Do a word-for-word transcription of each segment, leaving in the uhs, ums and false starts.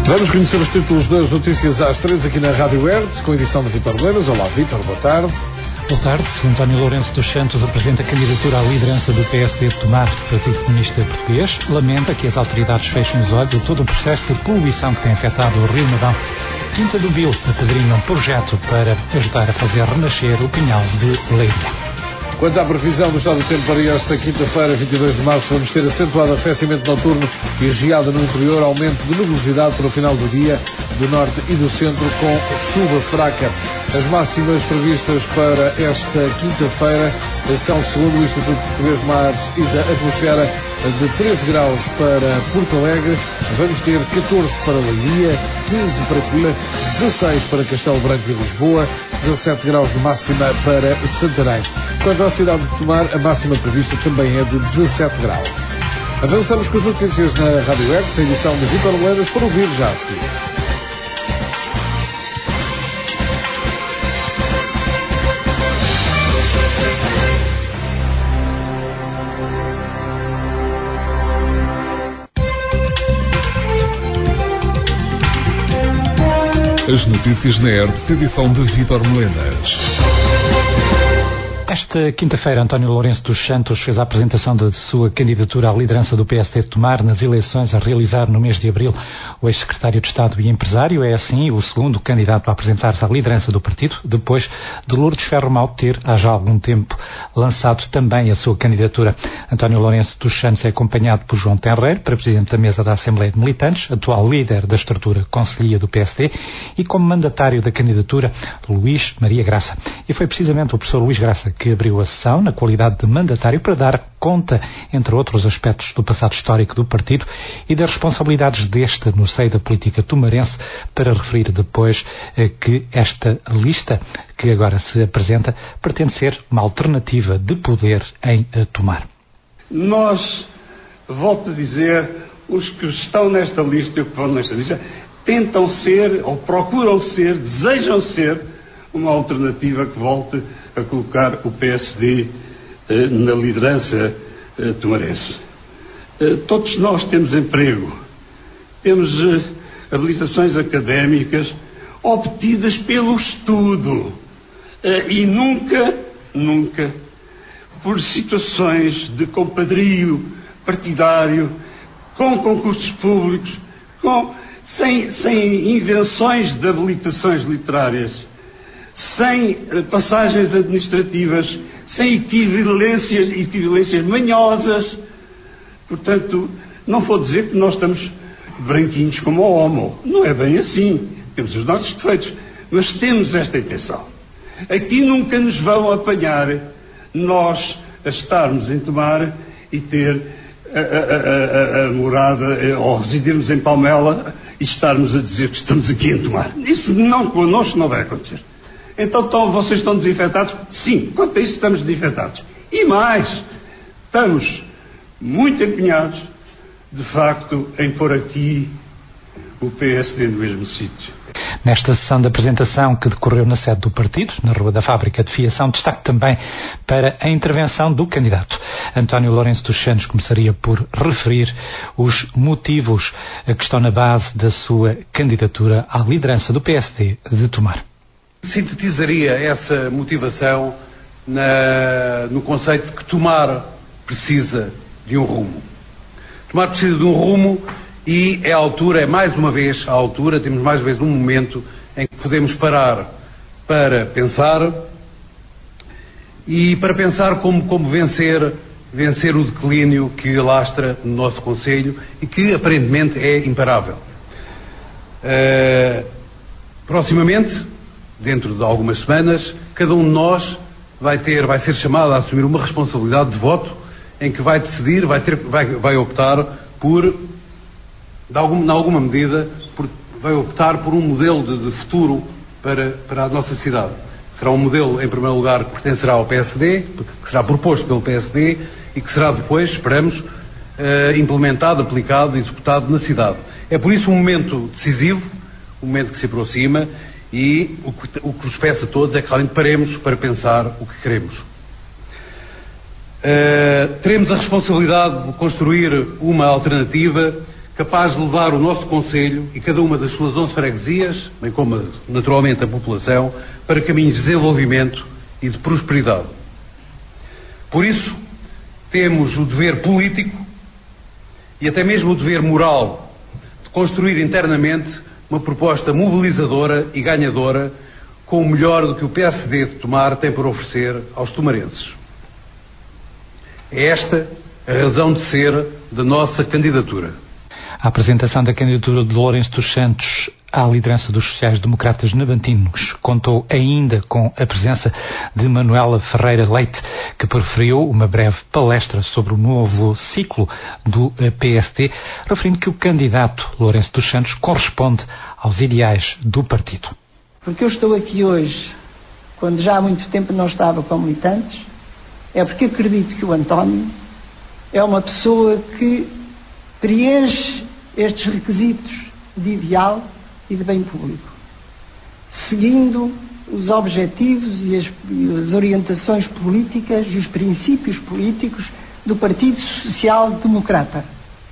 Vamos conhecer os títulos das notícias às três aqui na Rádio Hertz, com a edição de Vítor Lemas. Olá, Vítor, boa tarde. Boa tarde. António Lourenço dos Santos apresenta a candidatura à liderança do P S D de Tomar, do Partido Comunista Português. Lamenta que as autoridades fechem os olhos a todo o processo de poluição que tem afetado o Rio Nadão. Quinta do Bil apadrinha um projeto para ajudar a fazer renascer o Pinhal de Leiria. Quanto à previsão do estado do tempo para esta quinta-feira, vinte e dois de março, vamos ter acentuado arrefecimento noturno e geada no interior, aumento de nebulosidade para o final do dia, do norte e do centro, com chuva fraca. As máximas previstas para esta quinta-feira são, segundo o Instituto Português de Mares e da Atmosfera, de treze graus para Porto Alegre, vamos ter catorze para Leiria, quinze para Coimbra, dezasseis para Castelo Branco e Lisboa, dezassete graus de máxima para Santarém. Quanto à cidade de Tomar, a máxima prevista também é de dezassete graus. Avançamos com as notícias na Rádio Hertz, a edição de Vítor Lemas, para ouvir já a seguir. As notícias na Hertz, edição de Vítor Lemas. Esta quinta-feira, António Lourenço dos Santos fez a apresentação da sua candidatura à liderança do P S D de Tomar nas eleições a realizar no mês de abril. O ex-secretário de Estado e empresário é, assim, o segundo candidato a apresentar-se à liderança do partido, depois de Lourdes Ferro Mal ter, há já algum tempo, lançado também a sua candidatura. António Lourenço dos Santos é acompanhado por João Tenreiro, para presidente da mesa da Assembleia de Militantes, atual líder da estrutura conselhia do P S D, e como mandatário da candidatura, Luís Maria Graça. E foi precisamente o professor Luís Graça que abriu a sessão na qualidade de mandatário para dar conta, entre outros aspectos, do passado histórico do partido e das responsabilidades deste no seio da política tomarense, para referir depois eh, que esta lista que agora se apresenta pretende ser uma alternativa de poder em eh, Tomar. Nós, volto a dizer, os que estão nesta lista e os que vão nesta lista tentam ser, ou procuram ser, desejam ser uma alternativa que volte a colocar o P S D eh, na liderança eh, tomarense. Eh, todos nós temos emprego, temos eh, habilitações académicas obtidas pelo estudo eh, e nunca, nunca, por situações de compadrio partidário, com concursos públicos, com, sem, sem invenções de habilitações literárias, sem passagens administrativas, sem equivalências, equivalências manhosas. Portanto, não vou dizer que nós estamos branquinhos como o homo. Não é bem assim. Temos os nossos defeitos, mas temos esta intenção. Aqui nunca nos vão apanhar nós a estarmos em Tomar e ter a, a, a, a morada, ou residirmos em Palmela e estarmos a dizer que estamos aqui em Tomar. Isso não, connosco não vai acontecer. Então, então vocês estão desinfetados? Sim, quanto a isso estamos desinfetados. E mais, estamos muito empenhados, de facto, em pôr aqui o P S D no mesmo sítio. Nesta sessão de apresentação que decorreu na sede do partido, na Rua da Fábrica de Fiação, destaque também para a intervenção do candidato. António Lourenço dos Santos começaria por referir os motivos que estão na base da sua candidatura à liderança do P S D de Tomar. Sintetizaria essa motivação na, no conceito de que Tomar precisa de um rumo. Tomar precisa de um rumo e é a altura, é mais uma vez a altura, temos mais uma vez um momento em que podemos parar para pensar e para pensar como, como vencer, vencer o declínio que alastra no nosso concelho e que aparentemente é imparável. Uh, proximamente, dentro de algumas semanas, cada um de nós vai ter, vai ser chamado a assumir uma responsabilidade de voto em que vai decidir, vai, ter, vai, vai optar por, de algum, em alguma medida, por, vai optar por um modelo de, de futuro para, para a nossa cidade. Será um modelo, em primeiro lugar, que pertencerá ao P S D, que será proposto pelo P S D e que será depois, esperamos, uh, implementado, aplicado, executado na cidade. É por isso um momento decisivo, um momento que se aproxima. E o que, o que nos peço a todos é que realmente paremos para pensar o que queremos. Uh, teremos a responsabilidade de construir uma alternativa capaz de levar o nosso Conselho e cada uma das suas onze freguesias, bem como naturalmente a população, para caminhos de desenvolvimento e de prosperidade. Por isso, temos o dever político e até mesmo o dever moral de construir internamente uma proposta mobilizadora e ganhadora com o melhor do que o P S D de Tomar tem para oferecer aos tomarenses. É esta a razão de ser da nossa candidatura. A apresentação da candidatura de Lourenço dos Santos à liderança dos sociais-democratas nabantinos contou ainda com a presença de Manuela Ferreira Leite, que proferiu uma breve palestra sobre o novo ciclo do P S D, referindo que o candidato Lourenço dos Santos corresponde aos ideais do partido. Porque eu estou aqui hoje, quando já há muito tempo não estava com militantes, é porque acredito que o António é uma pessoa que preenche estes requisitos de ideal e de bem público, seguindo os objetivos e as, e as orientações políticas e os princípios políticos do Partido Social Democrata.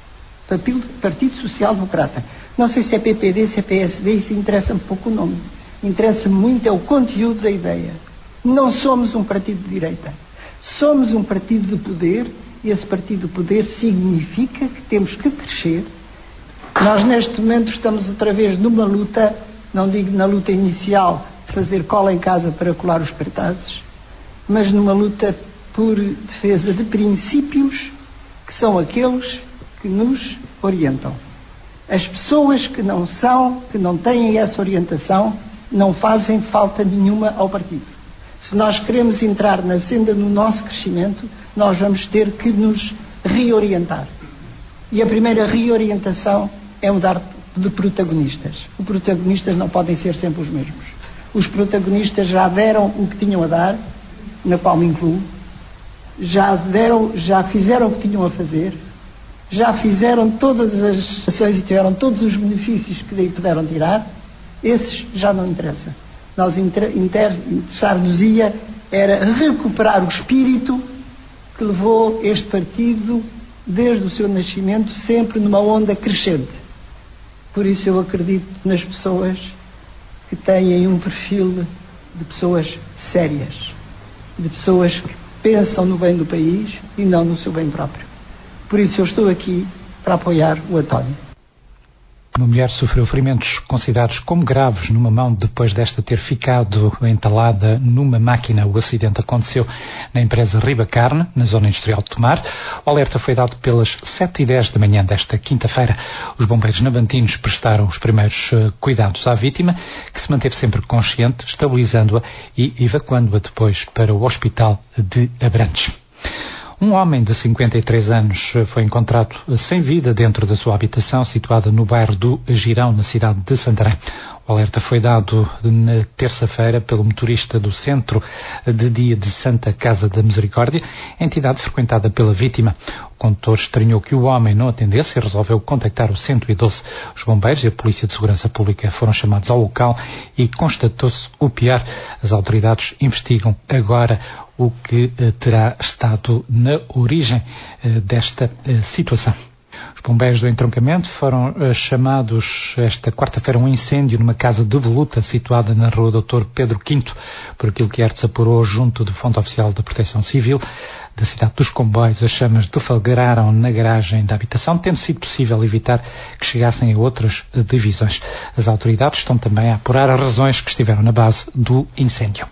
Partido Social Democrata. Não sei se é P P D, se é P S D, isso interessa-me pouco o nome. Interessa-me muito é o conteúdo da ideia. Não somos um partido de direita. Somos um partido de poder, e esse partido de poder significa que temos que crescer. Nós neste momento estamos outra vez numa luta, não digo na luta inicial de fazer cola em casa para colar os cartazes, mas numa luta por defesa de princípios que são aqueles que nos orientam. As pessoas que não são, que não têm essa orientação, não fazem falta nenhuma ao partido. Se nós queremos entrar na senda do nosso crescimento, nós vamos ter que nos reorientar. E a primeira reorientação é mudar de protagonistas. Os protagonistas não podem ser sempre os mesmos. Os protagonistas já deram o que tinham a dar, na qual me incluo, já deram, já fizeram o que tinham a fazer, já fizeram todas as ações e tiveram todos os benefícios que daí puderam tirar. Esses já não interessa. Nós interessar-nos-ia era recuperar o espírito que levou este partido desde o seu nascimento sempre numa onda crescente. Por isso eu acredito nas pessoas que têm um perfil de pessoas sérias, de pessoas que pensam no bem do país e não no seu bem próprio. Por isso eu estou aqui para apoiar o António. Uma mulher sofreu ferimentos considerados como graves numa mão depois desta ter ficado entalada numa máquina. O acidente aconteceu na empresa Riba Carne, na zona industrial de Tomar. O alerta foi dado pelas sete e dez da manhã desta quinta-feira. Os bombeiros nabantinos prestaram os primeiros uh, cuidados à vítima, que se manteve sempre consciente, estabilizando-a e evacuando-a depois para o hospital de Abrantes. Um homem de cinquenta e três anos foi encontrado sem vida dentro da sua habitação, situada no bairro do Girão, na cidade de Santarém. O alerta foi dado na terça-feira pelo motorista do Centro de Dia de Santa Casa da Misericórdia, entidade frequentada pela vítima. O condutor estranhou que o homem não atendesse e resolveu contactar o cento e doze. Os bombeiros e a Polícia de Segurança Pública foram chamados ao local e constatou-se o pior. As autoridades investigam agora o que eh, terá estado na origem eh, desta eh, situação. Os bombeiros do entroncamento foram eh, chamados esta quarta-feira a um incêndio numa casa de voluta situada na rua doutor Pedro Quinto. Por aquilo que Hertz apurou junto do Fonte Oficial da Proteção Civil da cidade dos Comboios, as chamas deflagraram na garagem da habitação, tendo sido possível evitar que chegassem a outras eh, divisões. As autoridades estão também a apurar as razões que estiveram na base do incêndio.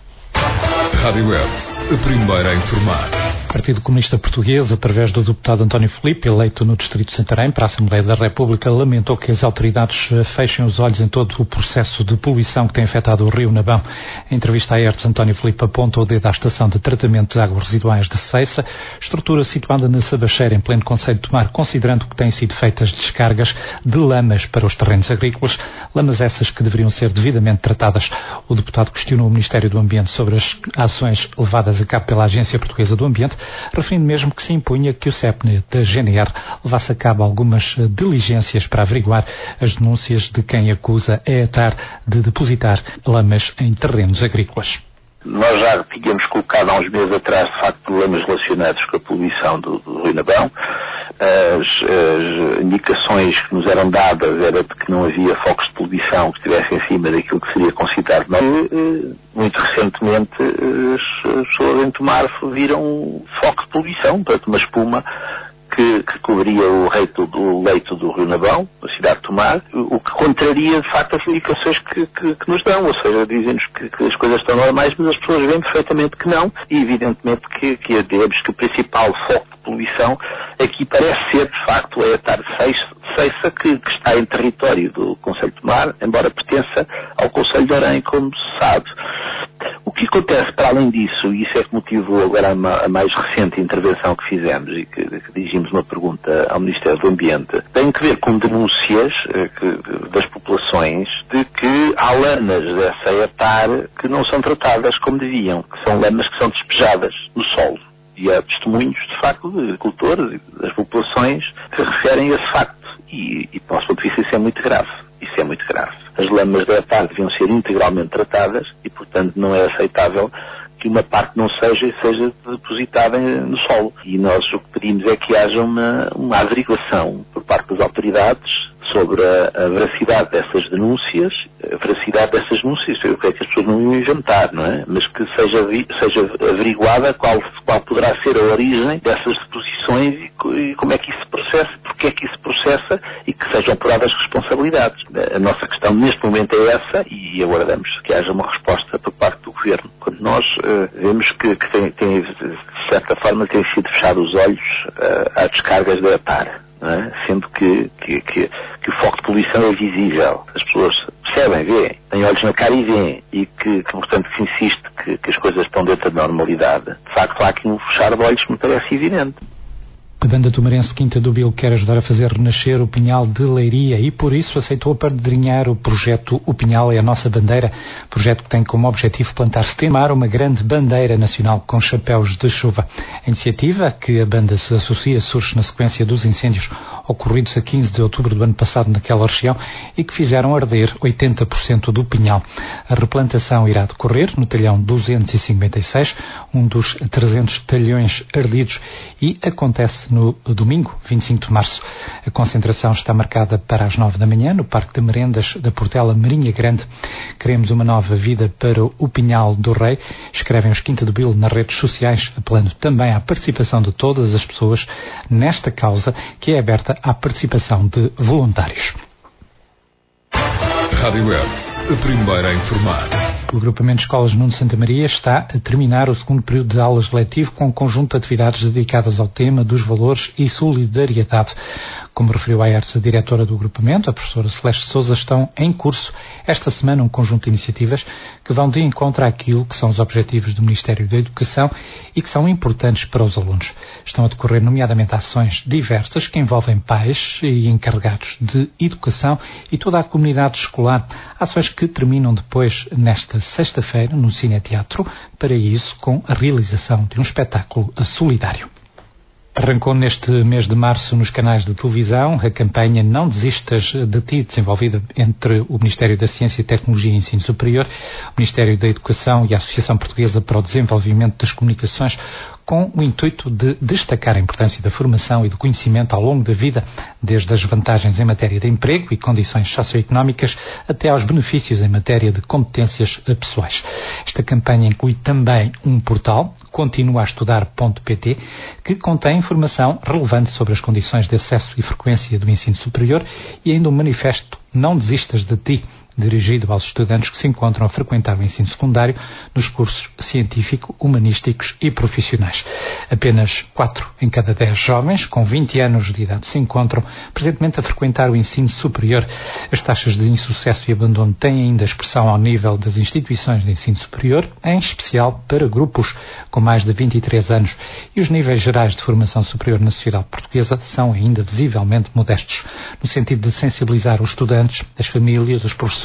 Rádio Web, a primeira a informar. O Partido Comunista Português, através do deputado António Filipe, eleito no Distrito de Santarém para a Assembleia da República, lamentou que as autoridades fechem os olhos em todo o processo de poluição que tem afetado o rio Nabão. Em entrevista à Hertz, António Filipe apontou o dedo à estação de tratamento de águas residuais de Ceiça, estrutura situada na Sabacheira, em pleno concelho de Tomar, considerando que têm sido feitas descargas de lamas para os terrenos agrícolas, lamas essas que deveriam ser devidamente tratadas. O deputado questionou o Ministério do Ambiente sobre as ações levadas a cabo pela Agência Portuguesa do Ambiente, referindo mesmo que se impunha que o C E P N da G N R levasse a cabo algumas diligências para averiguar as denúncias de quem acusa a ETAR de depositar lamas em terrenos agrícolas. Nós já tínhamos colocado há uns meses atrás, de facto, problemas relacionados com a poluição do, do Rio Nabão. as, as indicações que nos eram dadas era de que não havia focos de poluição que estivessem acima daquilo que seria considerado normal. Muito recentemente as pessoas em Tomar viram foco de poluição, portanto uma espuma que, que cobria o leito do, leito do Rio Nabão, da cidade de Tomar, o que contraria de facto as indicações que, que, que nos dão, ou seja, dizem-nos que, que as coisas estão normais, mas as pessoas veem perfeitamente que não, e evidentemente que, que, digamos, que o principal foco de poluição aqui parece ser de facto é a tarde Ceiça, que, que está em território do Concelho de Tomar, embora pertença ao Concelho de Orém, como se sabe. O que acontece para além disso, e isso é que motivou agora a, a mais recente intervenção que fizemos e que, que dirigimos uma pergunta ao Ministério do Ambiente, tem que ver com denúncias eh, que, das populações de que há lamas dessa etar que não são tratadas como deviam, que são lamas que são despejadas no solo. E há testemunhos, de facto, de agricultores e das populações que referem a esse facto. E, e, do nosso ponto de vista, isso é muito grave. Isso é muito grave. As lamas da etar deviam ser integralmente tratadas e, portanto, não é aceitável que uma parte não seja e seja depositada no solo. E nós o que pedimos é que haja uma, uma averiguação por parte das autoridades sobre a, a veracidade dessas denúncias, a veracidade dessas denúncias, eu creio que as pessoas não iam inventar, não é? Mas que seja, seja averiguada qual, qual poderá ser a origem dessas deposições e, e como é que isso se processa, porque é que isso se processa e que sejam apuradas responsabilidades. A nossa questão neste momento é essa e aguardamos que haja uma resposta por parte do Governo. Quando nós uh, vemos que, que tem, tem, de certa forma, têm sido fechados os olhos uh, às descargas da etar. É? Sendo que, que, que, que o foco de poluição é visível. As pessoas percebem, veem, têm olhos na cara e veem, e que, que portanto, se insiste que, que as coisas estão dentro da normalidade. De facto, há aqui um fechar de olhos que me parece evidente. A banda tomarense Quinta do Bil quer ajudar a fazer renascer o Pinhal de Leiria e por isso aceitou apadrinhar o projeto O Pinhal é a Nossa Bandeira, projeto que tem como objetivo plantar setembro uma grande bandeira nacional com chapéus de chuva. A iniciativa, a que a banda se associa, surge na sequência dos incêndios ocorridos a quinze de outubro do ano passado naquela região e que fizeram arder oitenta por cento do pinhal. A replantação irá decorrer no talhão duzentos e cinquenta e seis, um dos trezentos talhões ardidos, e acontece no domingo, vinte e cinco de março. A concentração está marcada para as nove da manhã no Parque de Merendas da Portela Marinha Grande. Queremos uma nova vida para o Pinhal do Rei, escrevem os Quinta do Bil nas redes sociais, apelando também à participação de todas as pessoas nesta causa, que é aberta à participação de voluntários. Rádio Web, a primeira a informar. O agrupamento de escolas Nuno Santa Maria está a terminar o segundo período de aulas letivo com um conjunto de atividades dedicadas ao tema dos valores e solidariedade. Como referiu à E R S a diretora do agrupamento, a professora Celeste Sousa, estão em curso esta semana um conjunto de iniciativas que vão de encontro àquilo que são os objetivos do Ministério da Educação e que são importantes para os alunos. Estão a decorrer nomeadamente ações diversas que envolvem pais e encarregados de educação e toda a comunidade escolar. Ações que terminam depois nesta sexta-feira no Cineteatro Paraíso com a realização de um espetáculo solidário. Arrancou neste mês de março nos canais de televisão a campanha Não Desistas de Ti, desenvolvida entre o Ministério da Ciência, Tecnologia e Ensino Superior, o Ministério da Educação e a Associação Portuguesa para o Desenvolvimento das Comunicações, com o intuito de destacar a importância da formação e do conhecimento ao longo da vida, desde as vantagens em matéria de emprego e condições socioeconómicas até aos benefícios em matéria de competências pessoais. Esta campanha inclui também um portal, continua a estudar ponto pt, que contém informação relevante sobre as condições de acesso e frequência do ensino superior e ainda um manifesto Não Desistas de Ti, dirigido aos estudantes que se encontram a frequentar o ensino secundário nos cursos científico, humanísticos e profissionais. Apenas quatro em cada dez jovens com vinte anos de idade se encontram presentemente a frequentar o ensino superior. As taxas de insucesso e abandono têm ainda expressão ao nível das instituições de ensino superior, em especial para grupos com mais de vinte e três anos, e os níveis gerais de formação superior na sociedade portuguesa são ainda visivelmente modestos. No sentido de sensibilizar os estudantes, as famílias, os professores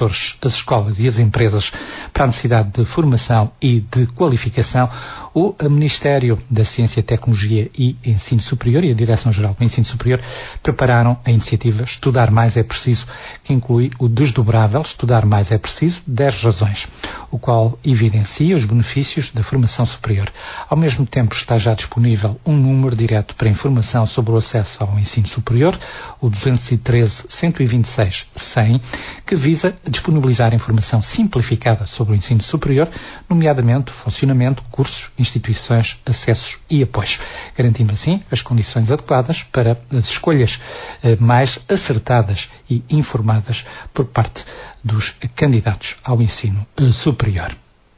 professores, as escolas e as empresas para a necessidade de formação e de qualificação, o Ministério da Ciência, Tecnologia e Ensino Superior e a Direção-Geral do Ensino Superior prepararam a iniciativa Estudar Mais é Preciso, que inclui o desdobrável Estudar Mais é Preciso, dez razões, o qual evidencia os benefícios da formação superior. Ao mesmo tempo está já disponível um número direto para informação sobre o acesso ao ensino superior, o duzentos e treze, cento e vinte e seis, cem, que visa disponibilizar informação simplificada sobre o ensino superior, nomeadamente funcionamento, cursos, instituições, acessos e apoios, garantindo assim as condições adequadas para as escolhas eh, mais acertadas e informadas por parte dos candidatos ao ensino eh, superior.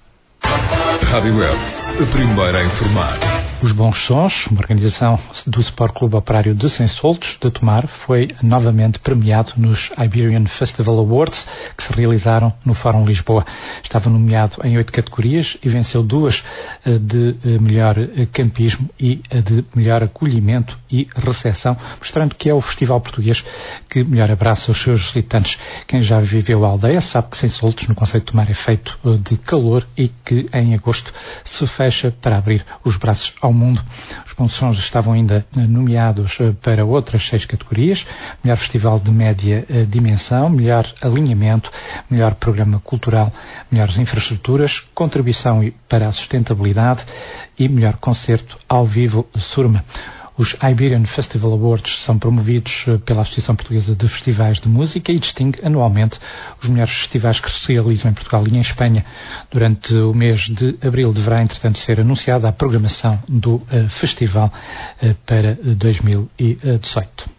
Rádio Web, a primeira a informar. Os Bons Sons, uma organização do Sport Clube Operário de Sensoltos, de Tomar, foi novamente premiado nos Iberian Festival Awards, que se realizaram no Fórum Lisboa. Estava nomeado em oito categorias e venceu duas de melhor campismo e de melhor acolhimento e recepção, mostrando que é o festival português que melhor abraça os seus visitantes. Quem já viveu a aldeia sabe que Sensoltos, no conceito de Tomar, é feito de calor e que em agosto se fecha para abrir os braços ao mundo. Os Bons Sons estavam ainda nomeados para outras seis categorias: melhor festival de média dimensão, melhor alinhamento, melhor programa cultural, melhores infraestruturas, contribuição para a sustentabilidade e melhor concerto ao vivo Surma. Os Iberian Festival Awards são promovidos pela Associação Portuguesa de Festivais de Música e distingue anualmente os melhores festivais que se realizam em Portugal e em Espanha. Durante o mês de abril deverá, entretanto, ser anunciada a programação do uh, festival uh, para dois mil e dezoito.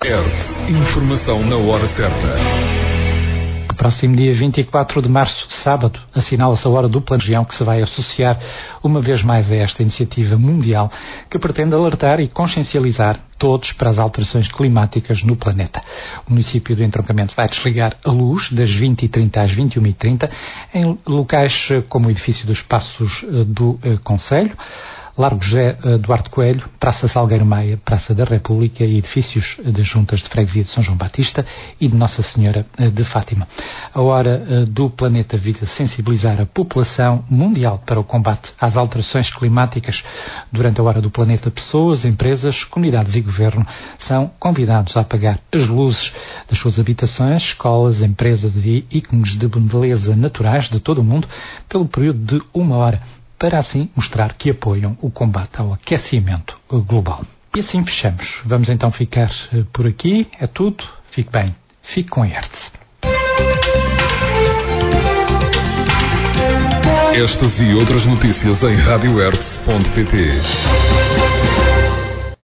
É informação na hora certa. Próximo dia vinte e quatro de março, sábado, assinala-se a Hora Dupla Região, que se vai associar uma vez mais a esta iniciativa mundial que pretende alertar e consciencializar todos para as alterações climáticas no planeta. O município do Entroncamento vai desligar a luz das vinte e trinta às vinte e uma e trinta em locais como o edifício dos Passos do Concelho, Largo José Duarte Coelho, Praça Salgueiro Maia, Praça da República e edifícios das Juntas de Freguesia de São João Batista e de Nossa Senhora de Fátima. A Hora do Planeta visa sensibilizar a população mundial para o combate às alterações climáticas. Durante a Hora do Planeta, pessoas, empresas, comunidades e governo são convidados a apagar as luzes das suas habitações, escolas, empresas e ícones de beleza naturais de todo o mundo pelo período de uma hora, para assim mostrar que apoiam o combate ao aquecimento global. E assim fechamos. Vamos então ficar por aqui. É tudo. Fique bem. Fique com a Hertz. Estas e outras notícias em rádio hertz ponto pt.